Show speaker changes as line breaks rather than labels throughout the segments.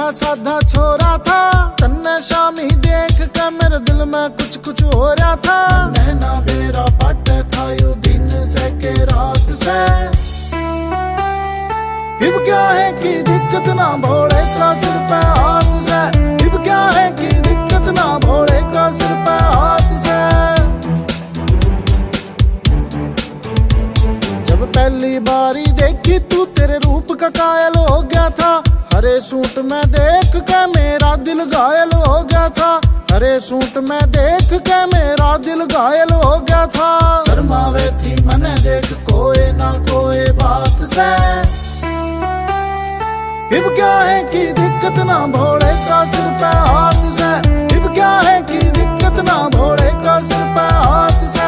सीधा साधा छोरा था, तन्ने शामी देख के मेरे दिल में कुछ कुछ हो रहा था। नैना बेरा पट था यू दिन से के रात से, हिब क्या है कि दिक्कत ना भोले का सिर पे हाथ से, हिब क्या है कि दिक्कत ना भोले का सिर पे हाथ से। जब पहली बारी देखी तू तेरे रूप का कायल हो गया था, हरे सूट में देख के मेरा दिल घायल हो गया था, हरे सूट में देख के मेरा दिल घायल हो गया था। शर्मावे थी मने देख कोई ना कोई बात से, हिब क्या है कि दिक्कत ना भोले का सिर पे हाथ से, हिब क्या है कि दिक्कत ना भोले का सिर पे हाथ से।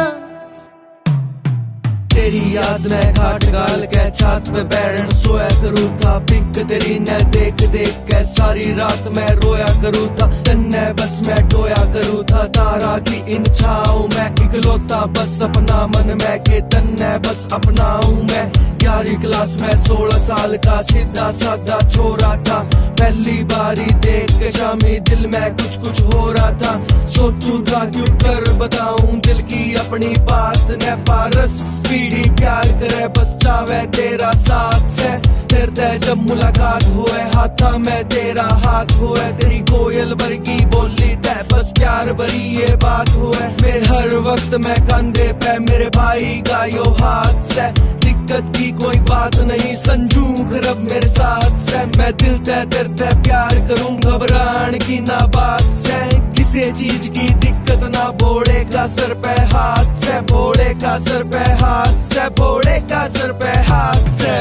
तेरी याद में घाट गाल के छात पे बैरन सोया करूँ था, पिक तेरी न देख देख के सारी रात मैं रोया करूँ था, तन्ने बस मैं टोया करूँ था। तारा की इन छाओं में इकलौता बस अपना मन में के तन्ने बस अपना हूँ मैं। 11वीं क्लास में 16 साल का सीधा साधा छोरा था, पहली बारी देख के शामी दिल में कुछ कुछ हो रहा था। सोचूं था क्यों कर बताऊं दिल की अपनी बात ने, पारस पीढ़ी प्यार करे बस चावे तेरा साथ से। तेरे जब मुलाकात हुए हाथा में तेरा हाथ हुए, तेरी कोयल वर्गी बोली तय बस प्यार भरी ये बात हुए। मेरे हर वक्त में कंधे पे मेरे भाई का यो हाथ से, दिक्कत की कोई बात नहीं संजू खरब मेरे साथ से। मैं दिल तेरे प्यार करूं घबरान की ना बात से, किसी चीज की दिक्कत ना भोले का सर पे हाथ से, भोले का सर पे हाथ से, भोले का सर पे हाथ से।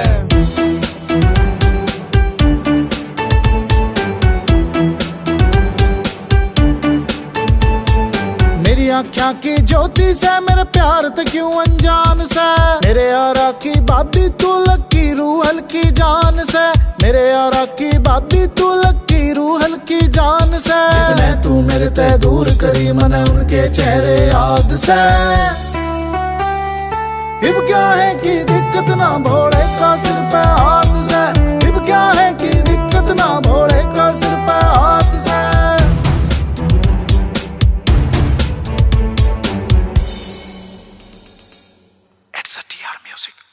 मेरी आँखों की ज्योति से मेरे प्यार ते क्यों अनजान से, मेरे यारा की बाबी तू लकी रूह हल्की जान से, मेरे यारा की बाबी तू लकी रूह हल्की जान से। जिसने तू मेरे ते दूर करी मने उनके चेहरे याद से, हिब क्या है कि दिक्कत ना भोले का सिर पे हाथ से, हिब क्या है कि दिक्कत ना भोले का सिर पे हाथ से।
It's a TR Music.